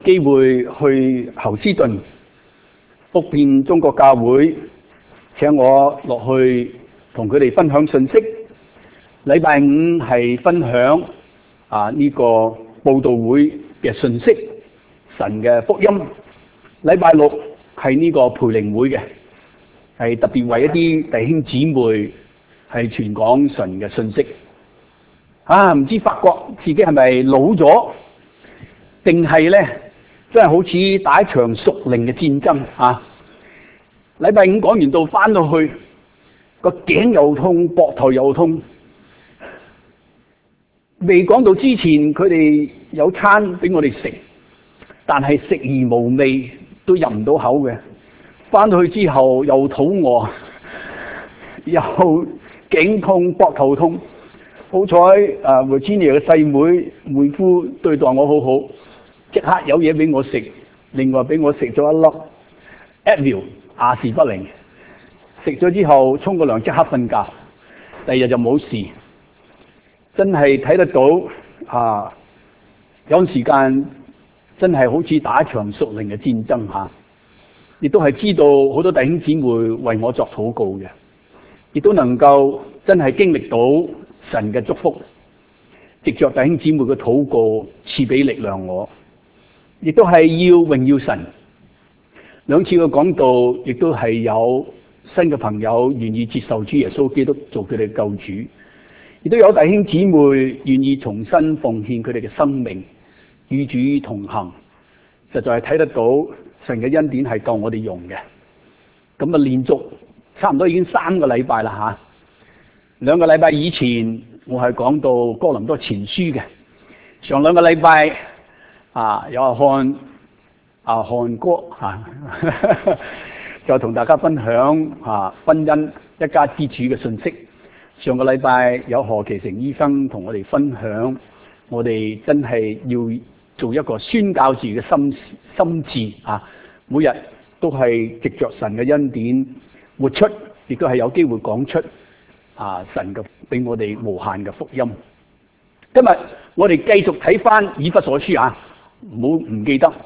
機會去侯斯頓福建中國教會，請我落去同佢哋分享信息。禮拜五係分享呢個佈道會嘅信息，神嘅福音。禮拜六係呢個培靈會嘅，係特別為一啲弟兄姊妹係傳講神嘅信息。唔知發覺自己係咪老咗，定係咧真係好似打一場屬靈嘅戰爭啊！禮拜五講完到翻到去，個頸又痛，膊頭又痛。未講到之前，佢哋有餐俾我哋食，但係食而無味，都入唔到口嘅。翻到去之後又肚餓，又頸痛，膊頭痛。好彩Virginia 嘅細妹妹夫對待我好好，即刻有嘢俾我食，另外俾我食咗一粒 Advil 亞士不靈，食咗之後沖個涼即刻瞓覺，第二日就冇事。真係睇得到有時間真係好似打一場屬靈嘅戰爭亦都係知道好多弟兄姊妹為我作禱告嘅，亦都能夠真係經歷到神嘅祝福，藉着弟兄姊妹嘅禱告賜俾力量我，亦都係要榮耀神。兩次嘅講道亦都係有新嘅朋友願意接受主耶穌基督做佢哋嘅救主，亦都有弟兄姊妹願意重新奉獻佢哋嘅生命與主同行，實在係睇得到神嘅恩典係夠我哋用嘅。咁連續差唔多已經3個禮拜啦2個禮拜以前我係講到哥林多前書嘅，上2個禮拜有韓國就同大家分享婚姻一家之主嘅信息。上個禮拜有何其成醫生同我哋分享，我哋真係要做一個宣教士嘅心志每日都係藉着神嘅恩典活出，亦都係有機會講出神嘅俾我哋無限嘅福音。今日我哋繼續睇翻以弗所書唔記得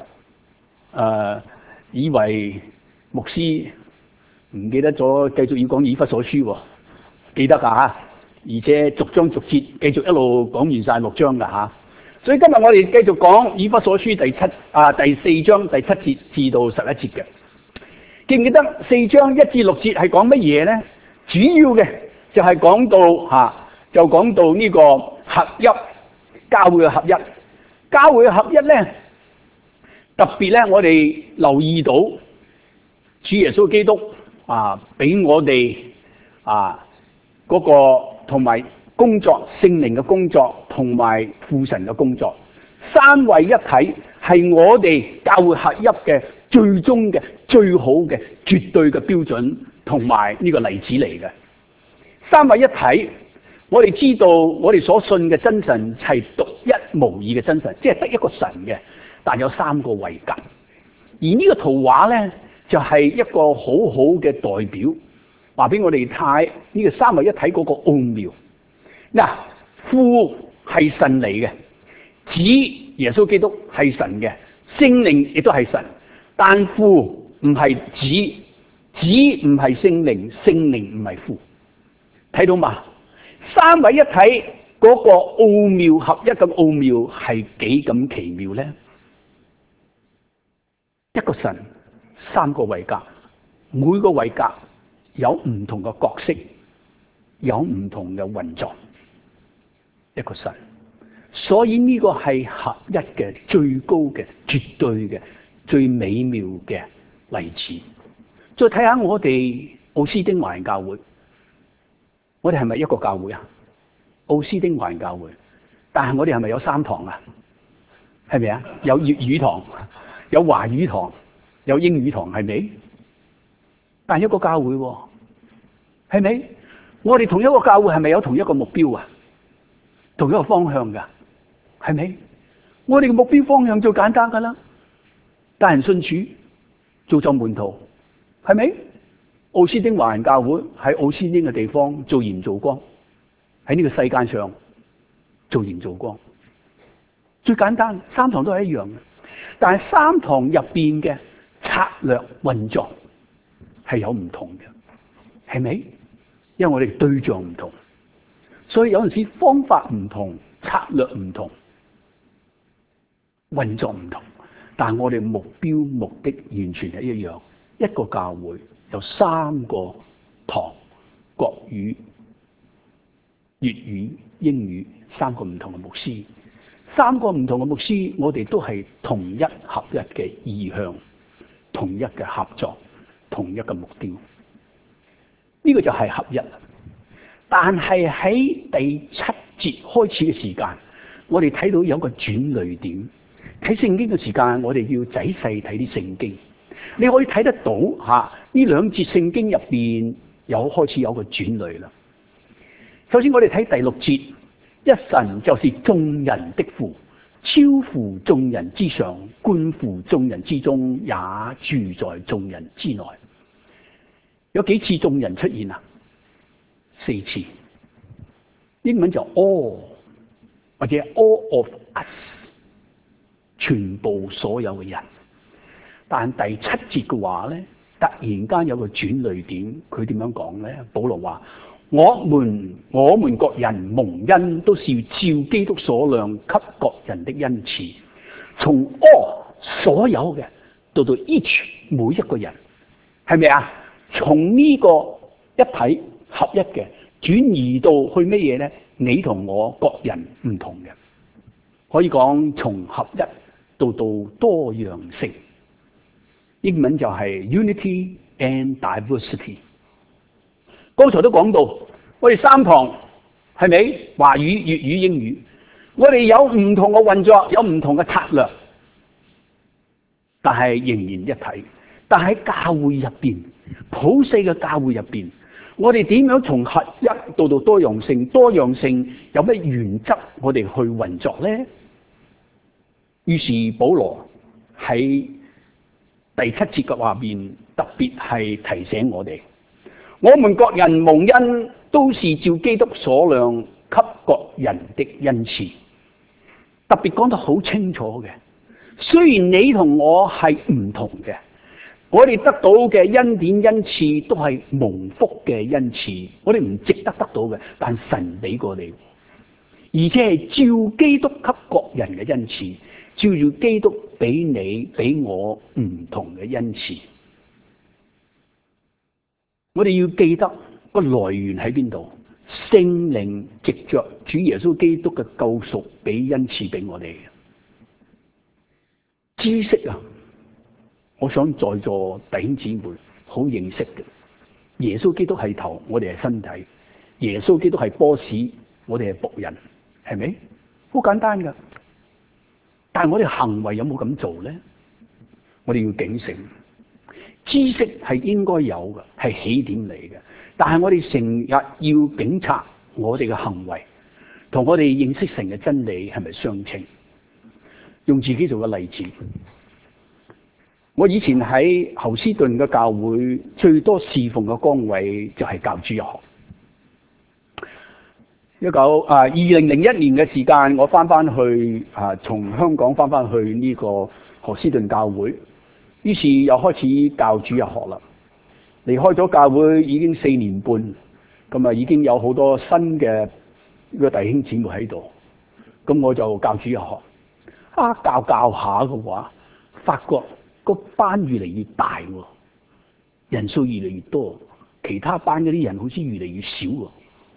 以為牧師唔記得咗，繼續要講以弗所書記得而且逐章逐節繼續一路講完晒6章噶所以今日我哋繼續講以弗所書第4章第7節至到11節嘅。記唔記得4章1至6節係講乜嘢咧？主要嘅就係講到呢個合一，教會嘅合一。教會嘅合一咧，特別咧，我哋留意到主耶穌基督俾我哋嗰個同埋工作，聖靈嘅工作同埋父神嘅工作，三位一體係我哋教會合一嘅最終嘅最好嘅絕對嘅標準同埋呢個例子嚟嘅。三位一體，我哋知道我哋所信嘅真神係獨一無二嘅真神，即係得一個神嘅，但有3個位格。而呢個圖畫咧，就係一個好好嘅代表，話俾我哋睇呢個三位一體嗰個奧妙。父係神嚟嘅，子耶穌基督係神嘅，聖靈亦都係神，但父唔係子，子唔係聖靈，聖靈唔係父。睇到嘛？三位一體嗰個奧妙，合一嘅奧妙係幾咁奇妙咧？一個神，3個位格，每個位格有唔同嘅角色，有唔同嘅運作。一個神，所以呢個係合一嘅最高嘅、絕對嘅、最美妙嘅例子。再睇下我哋奧斯丁華人教會，我哋係咪一個教會啊？奧斯丁華人教會，但係我哋係咪有3堂啊？係咪啊？有粵語堂，有華語堂，有英語堂，係咪？但係一個教會喎，係咪？我哋同一個教會係咪有同一個目標啊？同一個方向噶，係咪？我哋嘅目標方向最簡單噶啦，帶人信主，做就門徒，係咪？奧斯丁華人教會喺奧斯丁嘅地方做鹽做光，喺呢個世界上做鹽做光，最簡單，3堂都係一樣嘅。 但係三堂入邊嘅策略運作係有唔同嘅，係咪？因為我哋對象唔同，所以有陣時方法唔同，策略唔同，運作唔同，但係我哋目標目的完全係一樣。一個教會有三個堂，國語、粵語、英語，三個唔同嘅牧師，三個唔同嘅牧師，我哋都係同一合一嘅意向，同一嘅合作，同一個目標。呢個就係合一。但係喺第7節開始嘅時間，我哋睇到有個轉捩點。睇聖經嘅時間，我哋要仔細睇啲聖經。你可以睇得到呢兩節聖經入邊開始有個轉捩啦。首先我哋睇第6節，一神就是眾人的父，超乎眾人之上，觀乎眾人之中，也住在眾人之內。有幾次眾人出現啊？4次。英文就 all 或者 all of us， 全部所有嘅人。但第7節嘅話咧，突然間有個轉捩點，佢點樣講咧？保羅話：我們各人蒙恩，都是照基督所量給各人的恩賜，從 all 所有嘅到 each 每一個人，係咪啊？從呢個一體合一嘅轉移到去乜嘢咧？你同我各人唔同嘅，可以講從合一到多樣性。英文就係 unity and diversity。剛才都講到，我哋三堂係咪華語、粵語、英語？我哋有唔同嘅運作，有唔同嘅策略，但係仍然一體。但喺教會入邊，普世嘅教會入邊，我哋點樣從合一到多樣性？多樣性有咩原則我哋去運作咧？於是保羅喺第7節嘅話邊特別係提醒我哋，我們各人蒙恩，都是照基督所量給各人的恩賜。特別講得好清楚嘅，雖然你同我係唔同嘅，我哋得到嘅恩典恩賜都係蒙福嘅恩賜，我哋唔值得得到嘅，但神俾過你，而且係照基督給各人嘅恩賜。照住基督俾你俾我唔同嘅恩賜，我哋要記得個來源喺邊度？聖靈藉着主耶穌基督嘅救贖俾恩賜俾我哋嘅知識啊！我想在座弟兄姊妹好認識嘅，耶穌基督係頭，我哋係身體；耶穌基督係 boss， 我哋係僕人，係咪？好簡單噶。但係我哋行為有冇咁做咧？我哋要警醒。知識係應該有嘅，係起點嚟嘅。但係我哋成日要警察我哋嘅行為，同我哋認識神嘅真理係咪相稱？用自己做個例子，我以前喺侯斯頓嘅教會，最多侍奉嘅崗位就係教主日學。2001年嘅時間，我翻去從香港翻去呢個何斯頓教會，於是又開始教主日學啦。離開咗教會已經4年半，咁已經有好多新嘅弟兄姊妹喺度，咁我就教主日學。教下嘅話，發覺個班越嚟越大，人數越嚟越多，其他班嗰啲人好似越嚟越少。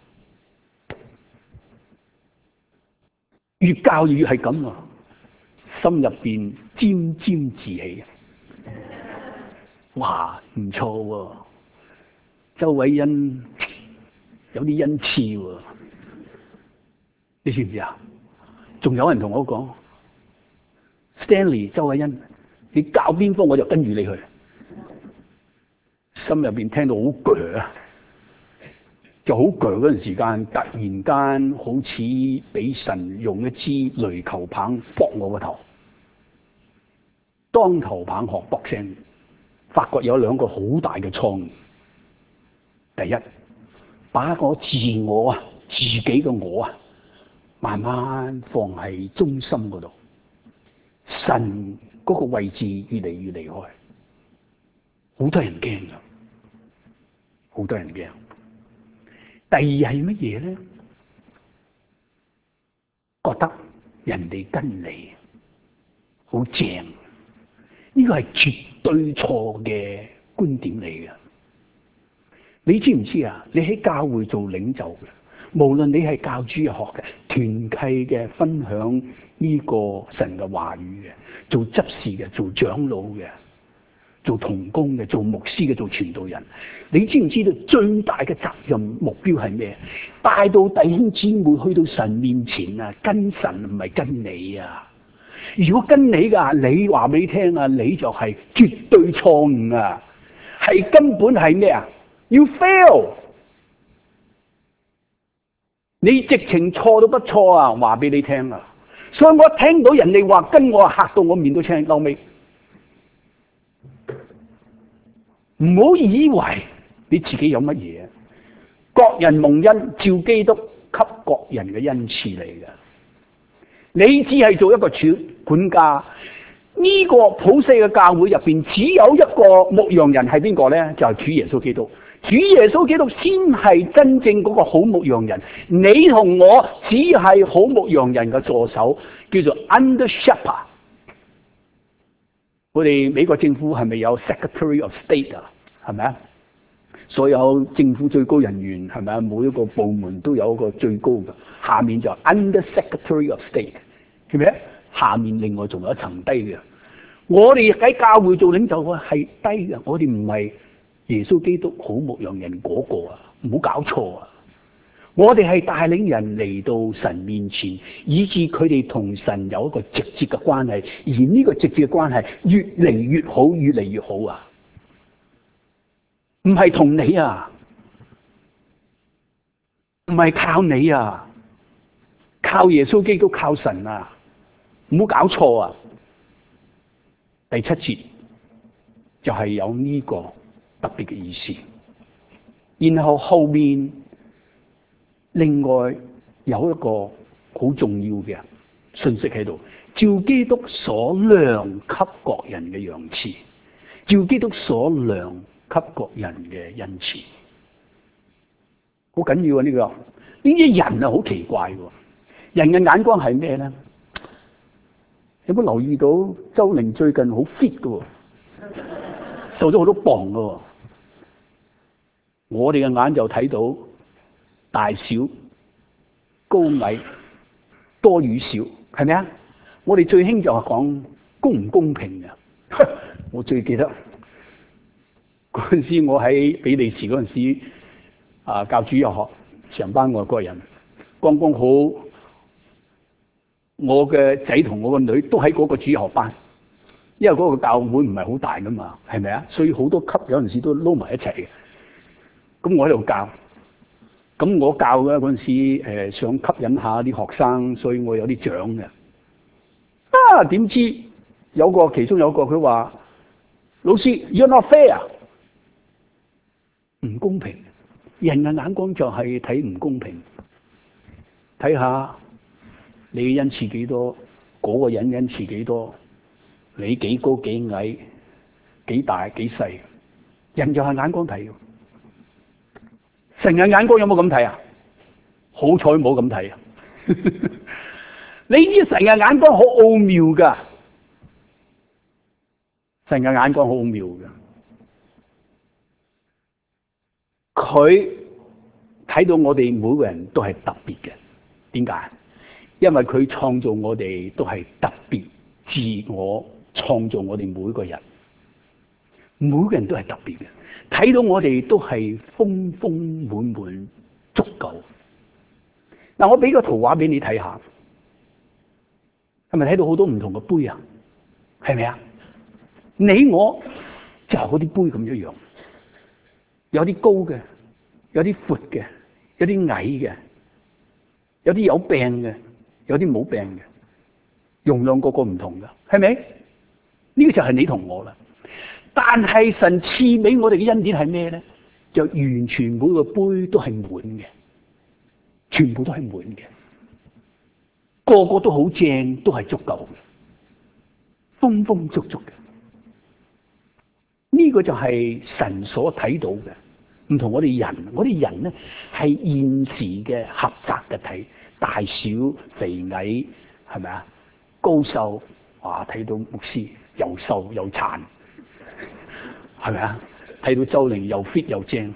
越教越係咁啊，心入邊沾沾自喜。哇，唔錯喎！周偉恩有啲恩賜喎，你知唔知啊？仲有人同我講 ，Stanley 周偉恩，你教邊科我就跟住你去。心入邊聽到好鋸啊！就好鋸嗰陣時間，突然間好似俾神用一支雷球棒搏我個頭，當頭棒喝卜聲，發覺有2個好大嘅瘡。第一，把我自己嘅我慢慢放喺中心嗰度，神嗰個位置越嚟越離開，好多人驚噶，好多人驚。第二係乜嘢咧？覺得人哋跟你好正，呢個係絕對錯嘅觀點嚟嘅。你知唔知啊？你喺教會做領袖嘅，無論你係教主日學嘅、團契嘅、分享呢個神嘅話語嘅、做執事嘅、做長老嘅、做同工嘅、做牧師嘅、做傳道人，你知唔知道最大嘅責任目標係咩？帶到弟兄姊妹去到神面前啊，跟神唔係跟你啊！如果跟你噶，你話俾你聽啊，你就係絕對錯誤啊！係根本係咩啊？要 fail， 你直情錯都不錯啊！話俾你聽啊！所以我聽到人哋話跟我，嚇到我面都青，後尾唔好以為你自己有乜嘢，各人蒙恩，照基督給各人嘅恩賜嚟嘅。你只係做一個管家，呢個普世嘅教會入邊只有一個牧羊人，係邊個咧？就係主耶穌基督。主耶穌基督先係真正嗰個好牧羊人，你同我只係好牧羊人嘅助手，叫做 under shepherd。我哋美國政府係咪有 Secretary of State 啊？係咪啊？所有政府最高人員係咪啊？每一個部門都有一個最高嘅，下面就 Under Secretary of State， 係咪啊？下面另外仲有一層低嘅。我哋喺教會做領袖嘅係低嘅，我哋唔係耶穌基督好牧羊人嗰個啊！唔好搞錯啊！我哋係帶領人嚟到神面前，以致佢哋同神有一個直接嘅關係，而呢個直接嘅關係越嚟越好，越嚟越好啊！唔係同你啊，唔係靠你啊，靠耶穌基督，靠神啊！唔好搞錯啊！第七節就係有呢個特別嘅意思，然後後面另外有一個好重要嘅信息喺度，照基督所量給各人嘅賞賜，照基督所量給各人嘅恩賜，好緊要啊！呢啲人啊好奇怪喎，人嘅眼光係咩咧？有冇留意到周玲最近好 fit 嘅，瘦咗好多磅嘅？我哋嘅眼就睇到大小、高矮、多與少，係咪啊？我哋最興就係講公唔公平嘅。我最記得嗰陣時，我喺比利時嗰陣時教主日學，成班外國人，剛剛好。我嘅仔同我個女都喺嗰個主日學班，因為嗰個教會唔係好大噶嘛，係咪啊？所以好多級有陣時都撈埋一齊嘅。咁我喺度教，咁我教嘅嗰陣時，想吸引下啲學生，所以我有啲獎嘅。啊，點知其中有個佢話：老師 ，you're not fair， 唔公平。人嘅眼光就係睇唔公平，睇下。你嘅恩賜幾多？嗰個人恩賜幾多？你幾高幾矮？幾大幾細？人就係眼光睇。神嘅眼光有冇咁睇啊？好彩冇咁睇啊！你知神嘅眼光好奧妙噶，神嘅眼光好奧妙噶。佢睇到我哋每個人都係特別嘅，點解？因為佢創造我哋都係特別自我創造我哋每個人，每個人都係特別嘅。睇到我哋都係豐豐滿滿足夠。嗱，我俾個圖畫俾你睇下，係咪睇到好多唔同嘅杯啊？係咪啊？你我就係嗰啲杯咁一樣，有啲高嘅，有啲闊嘅，有啲矮嘅，有啲有病嘅。有啲冇病嘅，容量個個唔同噶，係咪？呢個就係你同我啦。但係神賜俾我哋嘅恩典係咩咧？就完全每個杯都係滿嘅，全部都係滿嘅，個個都好正，都係足夠嘅。 豐豐足足嘅。呢個就係神所睇到嘅，唔同我哋人。我哋人咧係現時嘅狹窄嘅睇，大小肥矮係咪啊？高瘦，哇！睇到牧師又瘦又殘，係咪啊？睇到周玲又 fit 又正，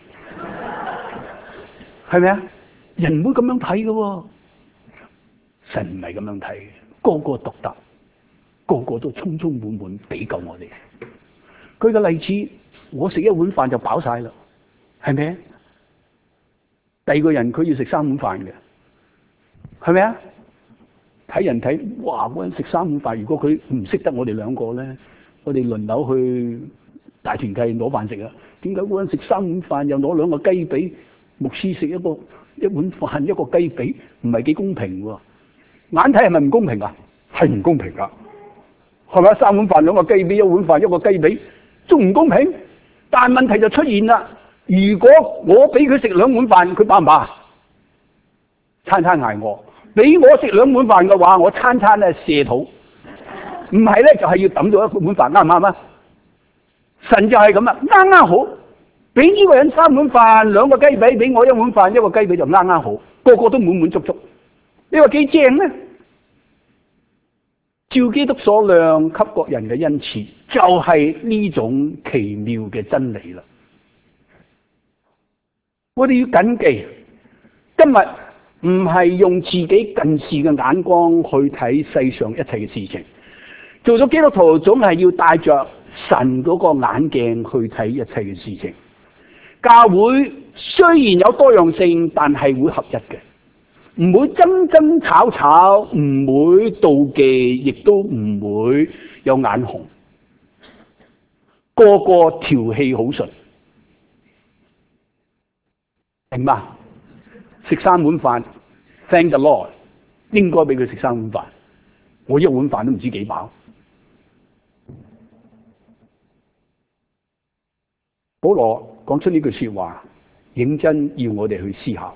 係咪啊？人唔會咁樣睇嘅喎，神唔係咁樣睇嘅，個個獨特，個個都充充滿滿俾夠我哋。舉個例子，我食一碗飯就飽晒啦，係咪啊？第二個人佢要食3碗飯嘅，係咪啊？睇人睇，哇！嗰人食3碗飯，如果佢唔識得我哋兩個咧，我哋輪流去大團契攞飯食啊！點解嗰人食3碗飯又攞2個雞髀，牧師食一碗飯一個雞髀，唔係幾公平喎？眼睇係咪唔公平啊？係唔公平噶，係咪啊？3碗飯2個雞髀，一碗飯一個雞髀，仲唔公平？但係問題就出現啦，如果我俾佢食2碗飯，佢飽唔飽啊？餐餐挨餓。俾我食2碗飯嘅話，我餐餐咧瀉肚，唔係咧就係要抌咗1碗飯，啱唔啱啊？神就係咁啦，啱啱好，俾呢個人3碗飯2個雞髀，俾我1碗飯1個雞髀就啱啱好，個個都滿滿足足。你話幾正咧？照基督所量給各人嘅恩賜，就係呢種奇妙嘅真理啦。我哋要謹記，今日唔係用自己近視嘅眼光去睇世上一切嘅事情，做咗基督徒總係要帶着神嗰個眼鏡去睇一切嘅事情。教會雖然有多樣性，但係會合一嘅，唔會爭爭吵吵，唔會妒忌，亦都唔會有眼紅，個個調氣好順，明白？食3碗飯 ，Thank the Lord， 應該俾佢食3碗飯。我1碗飯都唔知幾飽。保羅講出呢句說話，認真要我哋去思考，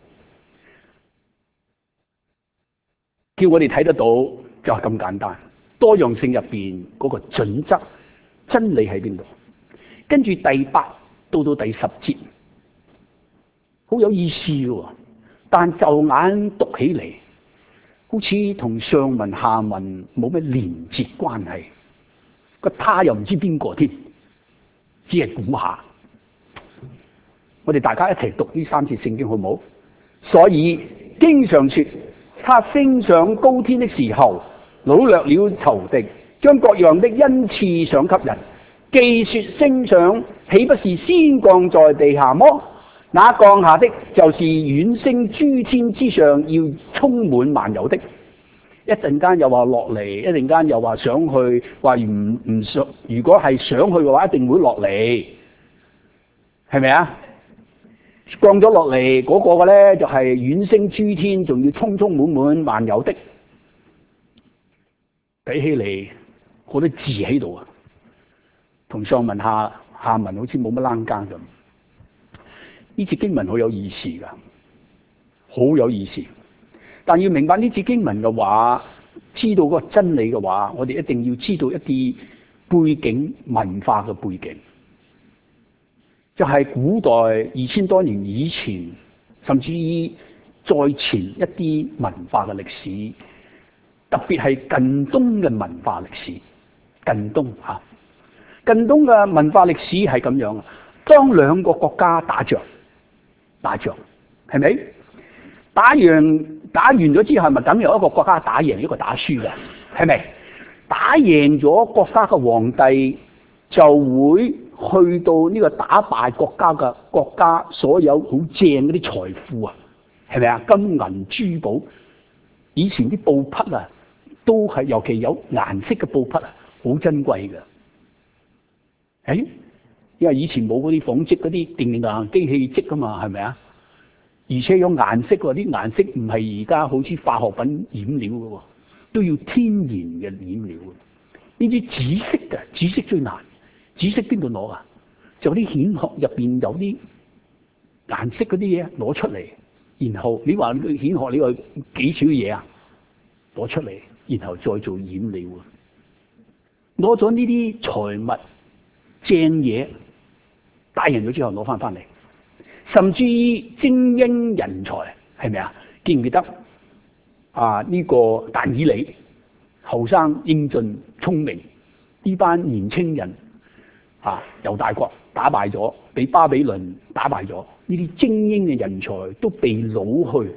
叫我哋睇得到就係咁簡單。多樣性入邊嗰個準則、真理喺邊度？跟住第8到第10節。好有意思嘅，但就眼讀起嚟，好似同上文下文冇咩連接關係。個他又唔知邊個添，只係估下。我哋大家一齊讀呢3節聖經好唔好？所以經常說，他升上高天的時候，擄掠了仇敵，將各樣的恩賜賞給人。既說升上，豈不是先降在地下麼？那降下的，就是遠升諸天之上，要充滿萬有的。一陣間又話落嚟，一陣間又話上去，話唔上。如果係上去嘅話，一定會落嚟，係咪啊？降咗落嚟嗰個嘅咧，就係遠升諸天，仲要充充滿滿萬有的。比起嚟，好多字喺度啊，同上文下文好似冇乜冷更咁。呢節經文好有意思噶，好有意思。但要明白呢節經文嘅話，知道個真理嘅話，我哋一定要知道一啲背景文化嘅背景，就係古代2000多年以前，甚至於再前一啲文化嘅歷史，特別係近東嘅文化歷史。近東嘅文化歷史係咁樣，當2個國家打仗係咪？打完咗之後，咪等有一個國家打贏，一個打輸嘅，係咪？打贏咗國家嘅皇帝，就會去到呢個打敗國家所有好正嗰啲財富啊，係咪啊？金銀珠寶，以前啲布匹啊，都係尤其有顏色嘅布匹啊，好珍貴嘅。因為以前冇嗰啲紡織嗰啲電能機器織噶嘛，係咪啊？而且有顏色喎，啲顏色唔係而家好似化學品染料嘅喎，都要天然嘅染料。呢啲紫色嘅，紫色最難。紫色邊度攞啊？就啲蜆殼入邊有啲顏色嗰啲嘢攞出嚟，然後你話蜆殼你話幾少嘢啊？攞出嚟，然後再做染料。 攞咗呢啲財物正嘢打贏咗之後攞翻嚟，甚至精英人才，係咪啊？記唔記得啊？呢個但以理後生英俊聰明，呢班年青人由大國打敗咗，俾巴比倫打敗咗，呢啲精英嘅人才都被擄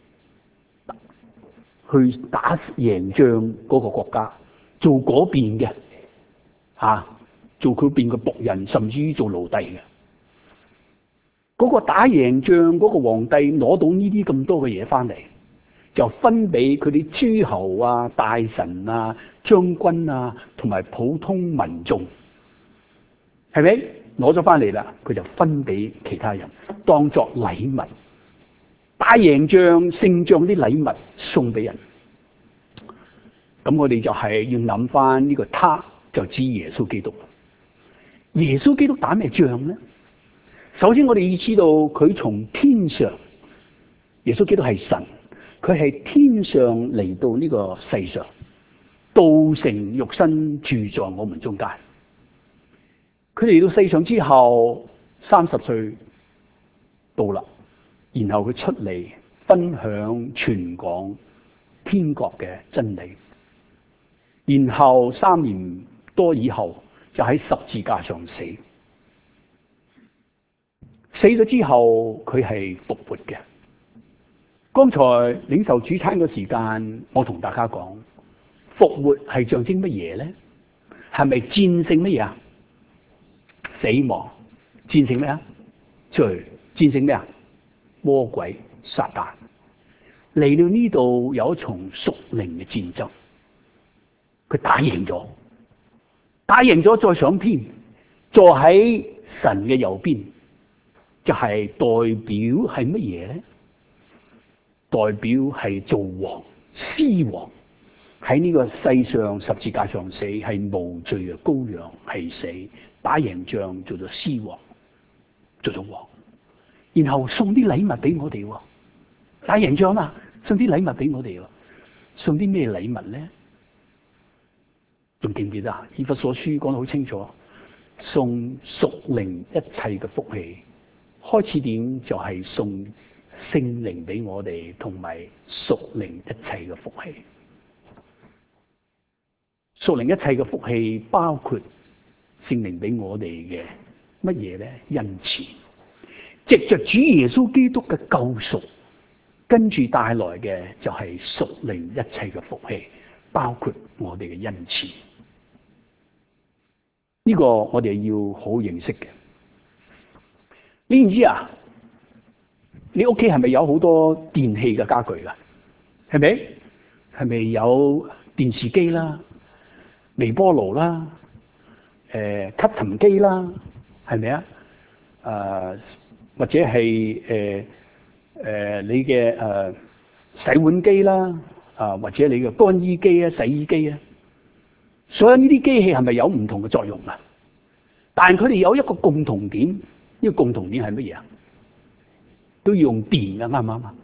去打贏仗嗰個國家，做嗰邊嘅做佢邊嘅僕人，甚至於做奴隸嘅。嗰個打贏仗嗰個皇帝攞到呢啲咁多嘅嘢翻嚟，就分俾佢啲諸侯啊、大臣啊、將軍啊，同埋普通民眾，係咪攞咗翻嚟啦？佢就分俾其他人，當作禮物。打贏仗、勝仗啲禮物送俾人。咁我哋就係要諗翻呢個他，就指耶穌基督。耶穌基督打咩仗呢？首先我哋要知道佢從天上，耶穌基督係神，佢係天上嚟到呢個世上，道成肉身住在我們中間。佢嚟到世上之後30歲到啦，然後佢出嚟分享傳講天國嘅真理，然後3年多以後就喺十字架上死。死咗之後佢係復活嘅。剛才領受主餐嘅時間，我同大家講，復活係象徵乜嘢咧？係咪戰勝乜嘢啊？死亡。戰勝咩啊？罪。戰勝咩啊？魔鬼撒旦。嚟到呢度有一場屬靈嘅戰爭，佢打贏咗，再上天，坐喺神嘅右邊，就係代表係乜嘢咧？代表係做王、獅王，喺呢個世上十字架上死，係無罪嘅羔羊，係死打贏仗，做咗獅王，做咗王，然後送啲禮物俾我哋。打贏仗嘛，送啲禮物俾我哋。送啲咩禮物咧？仲記唔記得啊？以弗所書講得好清楚，送屬靈一切嘅福氣。開始點就係送聖靈俾我哋，同埋屬靈一切嘅福氣。屬靈一切嘅福氣包括聖靈俾我哋嘅乜嘢咧？恩賜，藉着主耶穌基督嘅救贖，跟住帶來嘅就係屬靈一切嘅福氣，包括我哋嘅恩賜。呢個我哋要好認識嘅。你唔知啊？你屋企係咪有好多電器嘅家具噶？係咪？係咪有電視機啦、微波爐啦、吸塵機啦？係咪啊？或者係你嘅洗碗機啦，或者你嘅乾衣機啊、洗衣機啊，所有呢啲機器係咪有唔同嘅作用啊？但係佢哋有一個共同點，呢個共同點係乜嘢啊？都要用電㗎，啱唔啱啊？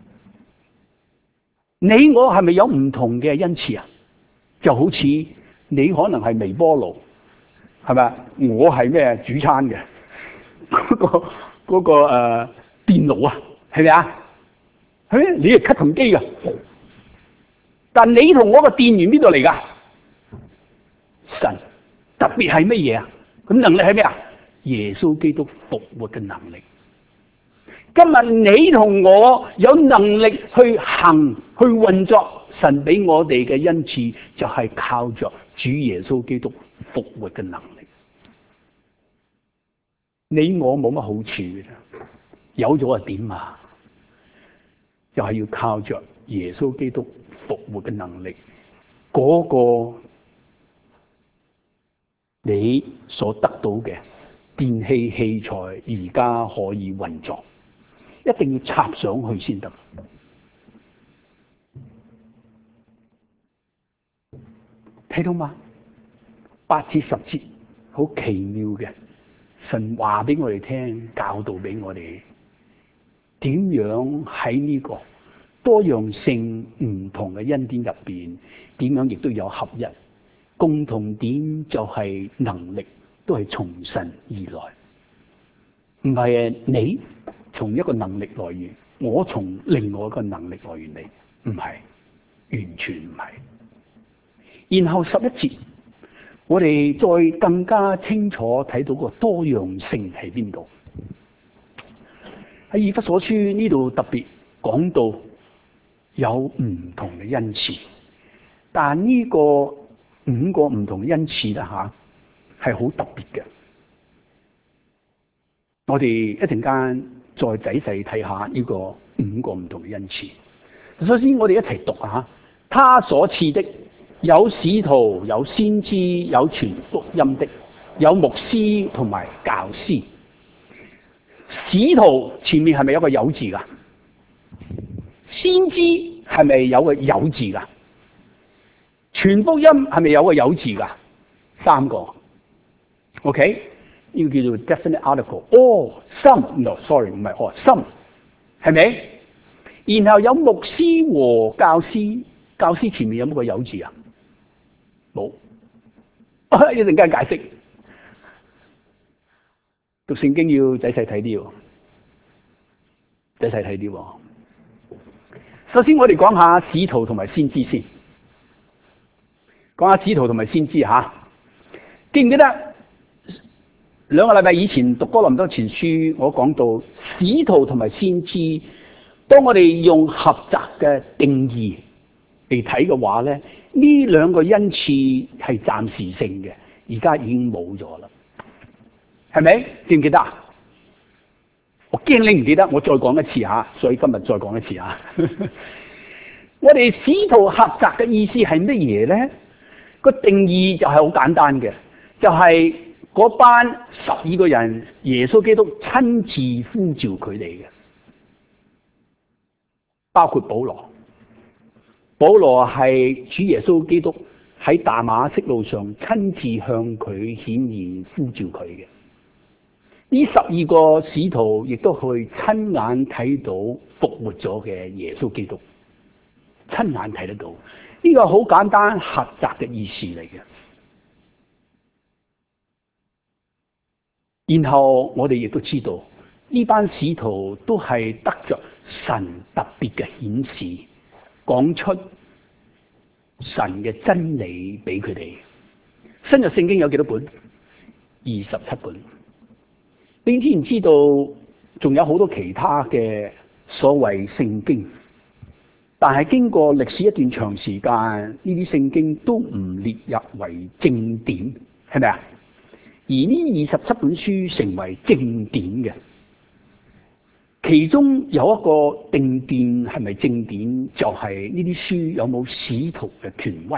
你我係咪有唔同嘅恩賜啊？就好似你可能係微波爐，係咪？我係咩煮餐嘅？嗰個電爐啊，係咪啊？係咩？你係吸塵機㗎，但你同我個電源邊度嚟㗎？神特別係乜嘢啊？咁能力係咩啊？耶穌基督復活嘅能力。今日你同我有能力去行、去運作神俾我哋嘅恩賜，就係靠着主耶穌基督復活嘅能力。你我冇乜好處嘅，有咗啊點啊？就係要靠着耶穌基督復活嘅能力，嗰個你所得到嘅電器器材而家可以運作。一定要插上去先得。睇到嗎？8至10節好奇妙嘅，神話俾我哋聽，教導俾我哋點樣喺呢個多樣性唔同嘅恩典入邊，點樣亦都有合一， 共同點就係能力都係從神而來，唔係你從一個能力來源，我從另外一個能力來源嚟，唔係，完全唔係。然後11節，我哋再更加清楚睇到個多樣性喺邊度。喺以弗所書呢度特別講到有唔同嘅恩賜，但呢個5個唔同嘅恩賜啦嚇，係好特別嘅。我哋一陣間再仔細睇下呢個5個唔同嘅恩賜。首先我哋一齊讀下，他所賜的有使徒，有先知，有傳福音的，有牧師同埋教師。使徒前面係咪有個有字噶？先知係咪有個有字噶？傳福音係咪有個有字噶？3個 ，OK， 呢個叫做 definite article。some，no，sorry， 唔係some，係咪？然後有牧師和教師，教師前面有冇個有字啊？冇，一陣間解釋。讀聖經要仔細睇啲喎，仔細睇啲喎。首先我哋講下使徒同埋先知先，講下使徒同埋先知吓。記唔記得2個禮拜以前讀哥林多前書，我講到使徒同埋先知，當我哋用狹窄嘅定義嚟睇嘅話咧，呢2個恩賜係暫時性嘅，而家已經冇咗啦。係咪？記唔記得啊？我驚你唔記得，我再講一次吓，所以今日再講一次吓。我哋使徒狹窄嘅意思係乜嘢咧？個定義就係好簡單嘅，就係嗰班12個人，耶穌基督親自呼召佢哋嘅，包括保羅。保羅係主耶穌基督喺大馬色路上親自向佢顯現呼召佢嘅。呢12個使徒亦都去親眼睇到復活咗嘅耶穌基督，親眼睇得到。呢個好簡單狹窄嘅意思嚟嘅。然後我哋亦都知道呢班使徒都係得着神特別嘅顯示，講出神嘅真理俾佢哋。新約聖經有幾多本？27本。你知唔知道仲有好多其他嘅所謂聖經？但係經過歷史一段長時間，呢啲聖經都唔列入為正典，係咪啊？而呢27本書成為正典嘅，其中有一個定典係咪正典？就係呢啲書有冇使徒嘅權威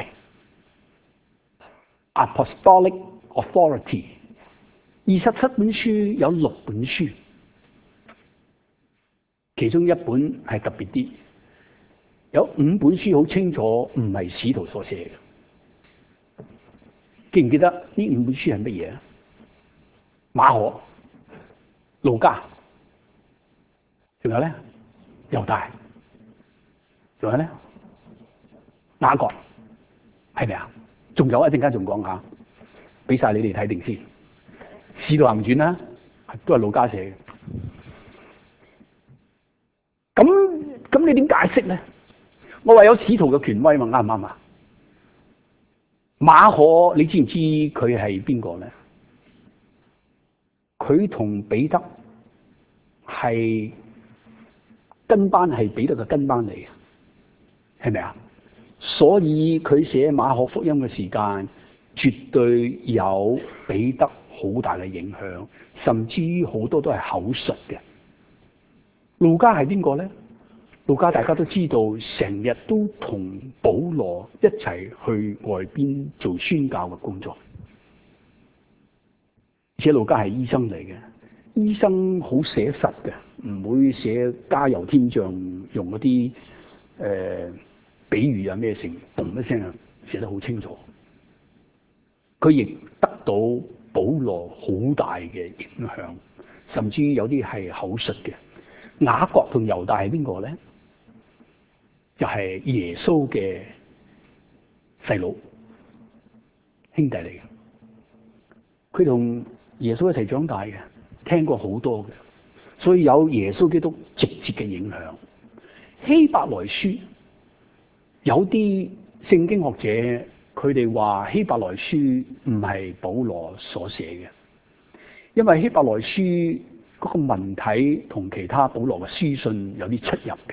（Apostolic Authority）。27本書有6本書，其中1本係特別啲，有5本書好清楚唔係使徒所寫嘅。記唔記得呢5本書係乜嘢啊？馬可、路加，仲有咧猶大，仲有咧雅各，係咪啊？仲有一陣間仲講下，俾晒你哋睇定先。使徒行傳啦，都係路加寫嘅。咁你點解釋咧？我話有使徒嘅權威嘛，啱唔啱啊？馬可，你知唔知佢係邊個咧？佢同彼得係跟班，係彼得嘅跟班嚟嘅，係咪啊？所以佢寫馬可福音嘅時間，絕對有彼得好大嘅影響，甚至於好多都係口述嘅。路加係邊個咧？路加大家都知道，成日都同保羅一齊去外邊做宣教嘅工作。而且路加係醫生嚟嘅，醫生好寫實嘅，唔會寫加油添醬，用嗰啲比喻啊咩成，嘣一聲啊，寫得好清楚。佢亦得到保羅好大嘅影響，甚至於有啲係口述嘅。雅各同猶大係邊個咧？就係耶穌嘅細佬， 兄弟嚟嘅，佢同耶穌一齊長大嘅，聽過好多嘅，所以有耶穌基督直接嘅影響。希伯來書有啲聖經學者佢哋話希伯來書唔係保羅所寫嘅，因為希伯來書嗰個文體同其他保羅嘅書信有啲出入嘅。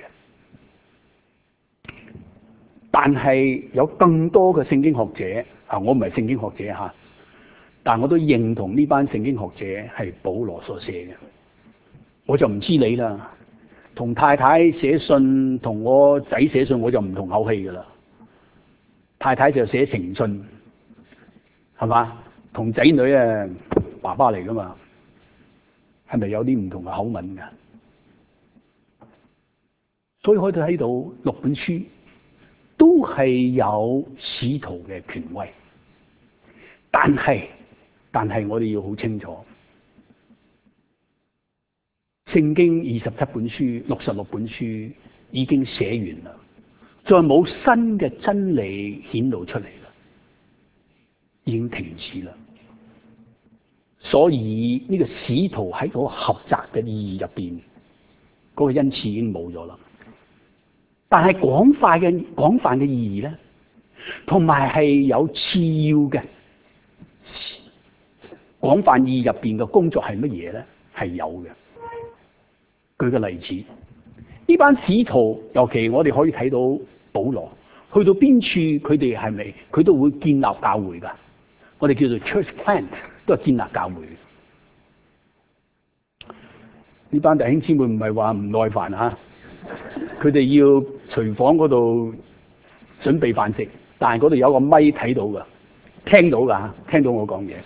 但係有更多嘅聖經學者我唔係聖經學者但我都認同呢班聖經學者係保羅所寫嘅。我就唔知你啦，同太太寫信同我仔寫信我就唔同口氣噶啦。太太就寫情信，係嘛？同仔女爸爸嚟噶嘛？係咪有啲唔同嘅口吻噶？所以可以睇到六本書都係有使徒嘅權威，但係我哋要好清楚，聖經27本書、66本書已經寫完啦，再冇新嘅真理顯露出嚟啦，已經停止啦。所以呢個使徒喺嗰個狹窄嘅意義入邊，嗰個恩賜已經冇咗啦。但係廣泛嘅意義咧，同埋係有次要嘅廣泛意義入邊嘅工作係乜嘢咧？係有嘅。舉個例子，呢班使徒，尤其我哋可以睇到保羅去到邊處，佢哋係咪佢都會建立教會㗎？我哋叫做 church plant， 都係建立教會。呢班弟兄姊妹唔係話唔耐煩佢哋要廚房嗰度準備飯食，但係嗰度有個咪睇到㗎，聽到㗎，聽到我講嘢。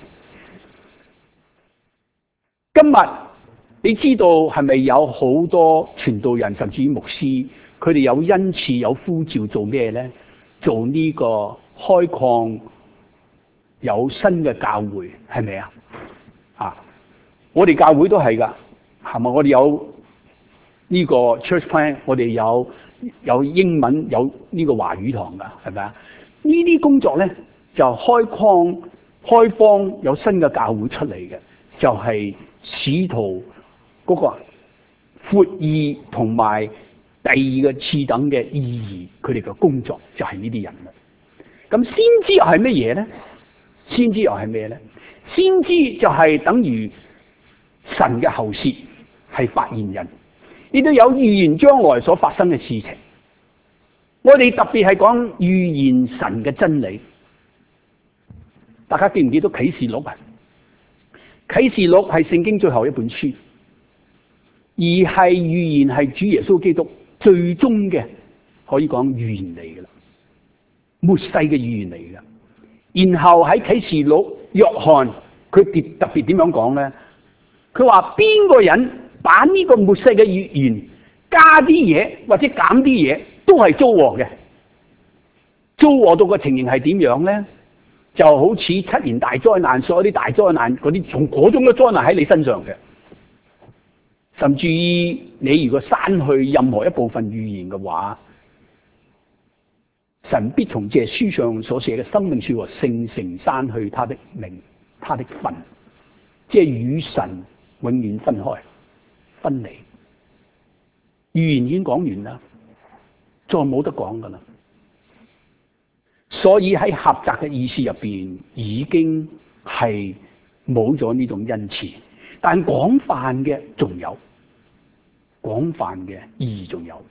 今日你知道係咪有好多傳道人甚至於牧師，佢哋有恩賜有呼召做咩咧？做呢個開礦有新嘅教會，係咪啊？我哋教會都係㗎，係咪？我哋有呢個 church plan， 我哋有英文有呢個華語堂㗎，係咪啊？呢啲工作咧就開礦開荒有新嘅教會出嚟嘅，就係使徒嗰個闊義同埋第二個次等嘅意義，佢哋嘅工作就係呢啲人啦。咁先知又係乜嘢咧？先知又係咩咧？先知就係等於神嘅後舌，係發言人，亦都有預言將來所發生嘅事情。我哋特別係講預言神嘅真理。大家記唔記得啟示錄啊？啟示錄係聖經最後一本書，而係預言係主耶穌基督最終嘅，可以講預言嚟㗎啦，末世嘅預言嚟㗎。然後喺啟示錄，約翰佢特別點樣講咧？佢話邊個人把呢個末世嘅預言加啲嘢或者減啲嘢，都係遭禍嘅。遭禍到個情形係點樣咧？就好似7年大災難，所有啲大災難嗰啲，從嗰種嘅災難喺你身上嘅。甚至於你如果刪去任何一部分預言嘅話，神必從這書上所寫嘅生命樹和聖城刪去他的名，他的份，即係與神永遠分開、分離。預言已經講完啦，再冇得講噶啦。所以喺狹窄嘅意思入邊，已經係冇咗呢種恩賜，但廣泛嘅仲有，廣泛嘅意義仲有。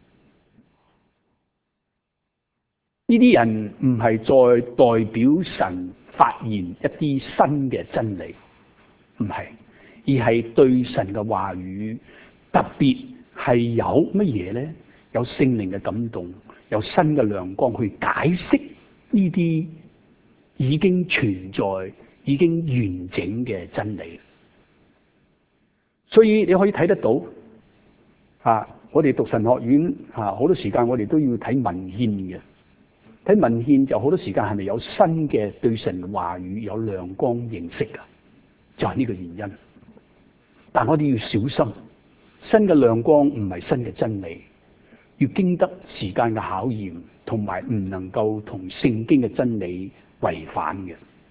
呢啲人唔係再代表神發現一啲新嘅真理，唔係，而係對神嘅話語，特別係有乜嘢咧？有聖靈嘅感動，有新嘅亮光去解釋呢啲已經存在、已經完整嘅真理。所以你可以睇得到我哋讀神學院好多時間我哋都要睇文獻嘅。睇文獻就好多時間係咪有新嘅對神嘅話語有亮光認識㗎？就係呢個原因。但我哋要小心，新嘅亮光唔係新嘅真理，要經得時間嘅考驗，同埋唔能夠同聖經嘅真理違反嘅。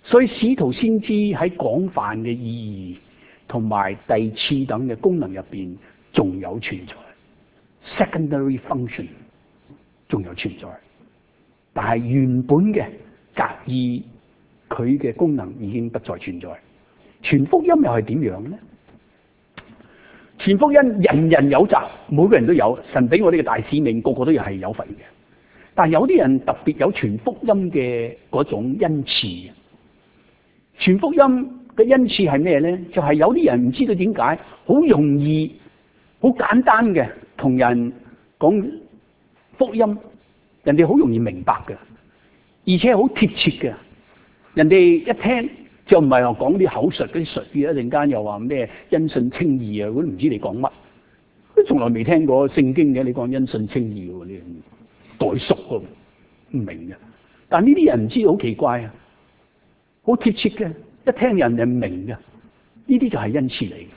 所以使徒先知喺廣泛嘅意義同埋第次等嘅功能入邊，仲有存在 secondary function， 仲有存在。但係原本嘅格義，佢嘅功能已經不再存在。傳福音又係點樣呢？傳福音人人有責，每個人都有。神俾我哋嘅大使命，個個都係有份嘅。但係有啲人特別有傳福音嘅嗰種恩賜。傳福音嘅恩賜係咩呢？就係有啲人唔知道點解，好容易、好簡單嘅同人講福音，人哋好容易明白嘅，而且好貼切嘅。人哋一聽就唔係話講啲口述嗰啲術語，一陣間又話咩因信稱義啊，嗰啲唔知你講乜，都從來未聽過聖經嘅。你講因信稱義喎，你代贖喎，唔明嘅。但呢啲人唔知道好奇怪啊！好貼切嘅，一聽人就明嘅，呢啲就係恩賜嚟嘅。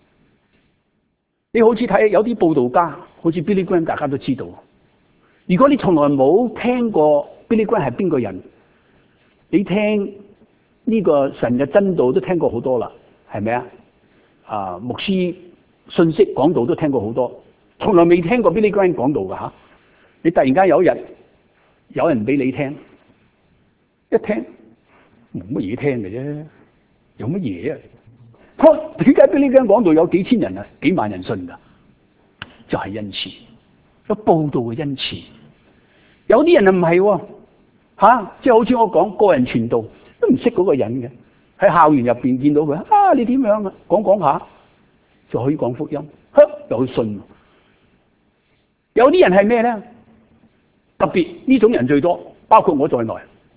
你好似睇有啲佈道家，好似 Billy Graham， 大家都知道。如果你從來冇聽過 Billy Graham 係邊個人，你聽呢個神嘅真道都聽過好多啦，係咪啊？啊，牧師信息講道都聽過好多，從來未聽過 Billy Graham 講道㗎吓。你突然間有一日有人俾你聽，一聽。冇乜嘢聽嘅啫，有乜嘢啊？點解俾呢間講道有幾千人啊、幾萬人信噶？就係恩賜，有佈道嘅恩賜。有啲人啊唔係喎，即係好似我講個人傳道都唔識嗰個人嘅，喺校園入邊見到佢啊，你點樣啊？講下就可以講福音，又去信。有啲人係咩咧？特別呢種人最多，包括我在內。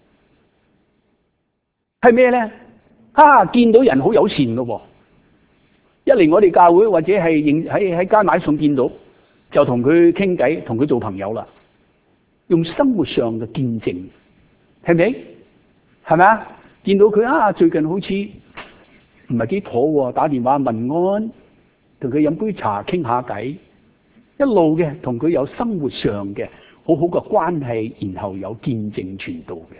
係咩咧？見到人好友善嘅喎，一嚟我哋教會或者係喺街買餸見到，就同佢傾偈，同佢做朋友啦。用生活上嘅見證，係咪？係咪啊？見到佢最近好似唔係幾妥喎，打電話問安，同佢飲杯茶傾下偈，一路嘅同佢有生活上嘅好好嘅關係，然後有見證傳道嘅。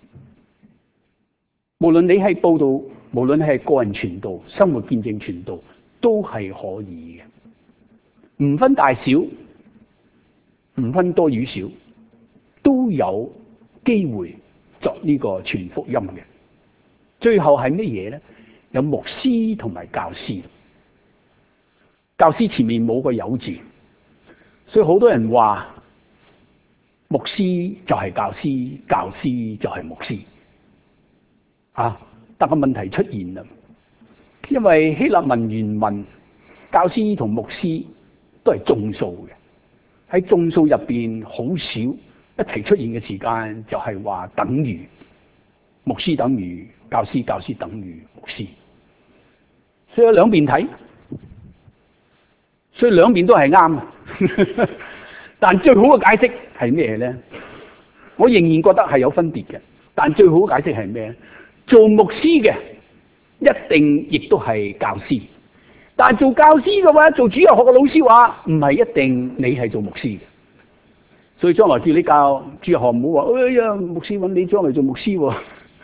無論你係佈道，無論你係個人傳道、生活見證傳道，都係可以嘅，唔分大小，唔分多與少，都有機會作呢個傳福音嘅。最後係乜嘢咧？有牧師同埋教師，教師前面冇個有字，所以好多人話牧師就係教師，教師就係牧師。但個問題出現啦，因為希臘文原文教師同牧師都係眾數嘅，喺眾數入邊好少一齊出現嘅時間就係話等於牧師等於教師，教師等於牧師，所以兩邊睇，所以兩邊都係啱。但最好嘅解釋係咩咧？我仍然覺得係有分別嘅，但最好嘅解釋係咩咧？做牧師嘅一定亦都係教師，但係做教師嘅話，做主日學嘅老師話唔係一定你係做牧師嘅。所以將來叫你教主日學，唔好話哎呀牧師揾你將來做牧師喎。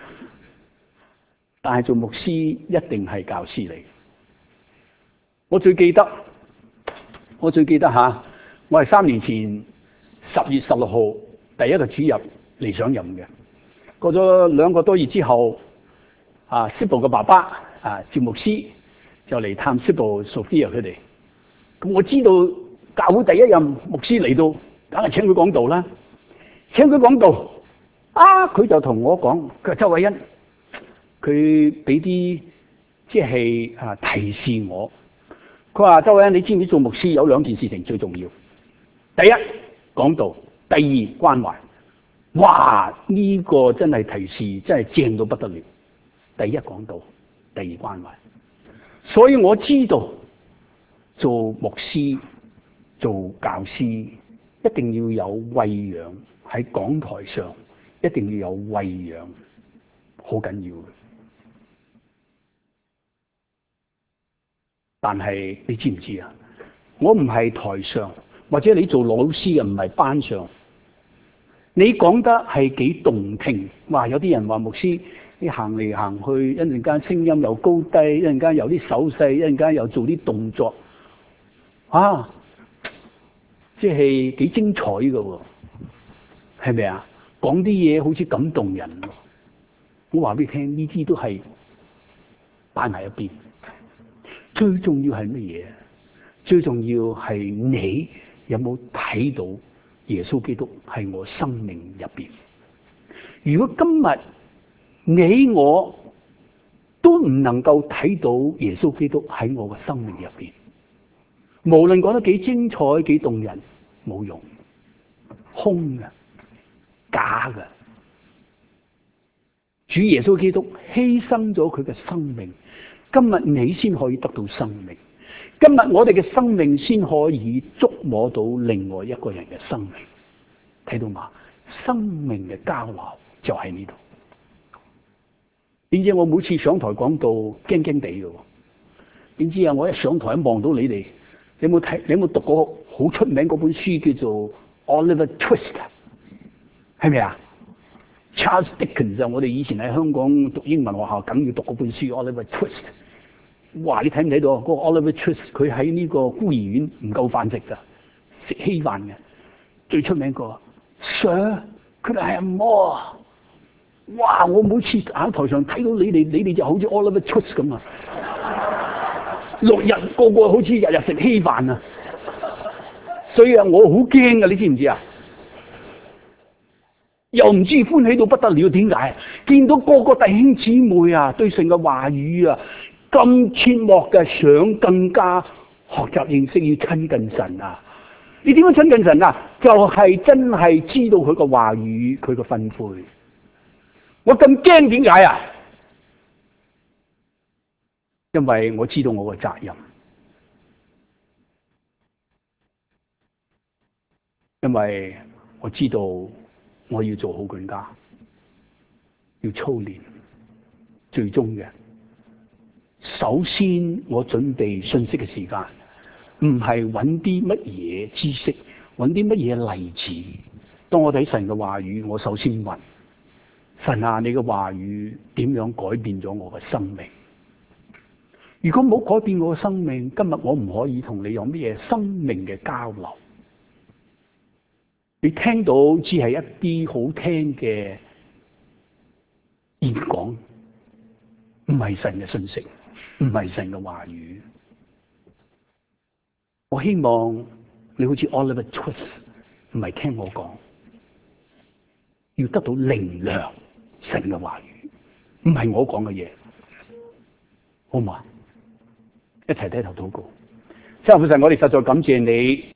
但係做牧師一定係教師嚟。我最記得我係3年前10月16號第一個主日嚟上任嘅。過咗2個多月之後，師部嘅爸爸趙牧師就嚟探師部 Sophia 佢哋。咁我知道教會第一任牧師嚟到，梗係請佢講道啦。請佢講道，佢就同我講，佢話周偉恩，佢俾啲即係提示我。佢話周偉恩，你知唔知做牧師有2件事情最重要？第一講道，第二關懷。哇！呢個真係提示，真係正到不得了。第一講道，第二關懷。所以我知道做牧師、做教師一定要有餵養，喺講台上一定要有餵養，好緊要嘅。但係你知唔知啊？我唔係台上，或者你做老師嘅唔係班上。你講得係幾動聽，哇！有啲人話牧師， 你行嚟行去，一陣間聲音又高低，一陣間有啲手勢，一陣間又做啲動作，啊，即係幾精彩㗎喎，係咪啊？講啲嘢好似感動人。我話俾你聽，呢啲都係擺埋一邊。最重要係乜嘢？最重要係你有冇睇到耶穌基督喺我生命入邊？如果今日你我都唔能夠睇到耶穌基督喺我嘅生命入邊，無論講得幾精彩幾動人，冇用，空嘅，假嘅。主耶穌基督犧牲咗佢嘅生命，今日你先可以得到生命。今日我哋嘅生命先可以觸摸到另外一個人嘅生命，睇到嘛？生命嘅交流就喺呢度。點知我每次上台講到驚驚地嘅，點知啊？我一上台一望到你哋，你有冇睇？你有冇讀過好出名嗰本書叫做 Oliver Twist？ 係咪啊？Charles Dickens 我哋以前喺香港讀英文學校，梗要讀嗰本書 Oliver Twist。哇！你睇唔睇到嗰個 Oliver Twist？ 佢喺呢個孤兒院唔夠飯食噶，食稀飯嘅。最出名個 Sir， could I have more？ 哇！我每次喺台上睇到你哋就好似 Oliver Twist 咁啊！6日個個好似日日食稀飯啊！所以啊，我好驚噶，你知唔知啊？又唔知歡喜到不得了，點解？見到個個弟兄姊妹啊，對神嘅話語啊，咁切莫嘅想更加學習認識，要親近神啊！你點樣親近神啊？就係真係知道佢嘅話語，佢嘅吩咐。我咁驚點解啊？因為我知道我嘅責任，因為我知道我要做好管家，要操練。最終嘅，首先我準備信息嘅時間，唔係揾啲乜嘢知識，揾啲乜嘢例子。當我睇神嘅話語，我首先問神啊，你嘅話語點樣改變咗我嘅生命？如果冇改變我嘅生命，今日我唔可以同你有乜嘢生命嘅交流。你聽到只係一啲好聽嘅演講，唔係神嘅信息，唔係神嘅話語。我希望你好似 Oliver Twist， 唔係聽我講，要得到靈糧，神嘅話語，唔係我講嘅嘢，好嘛？一齊低頭禱告。親愛嘅父神，我哋實在感謝你。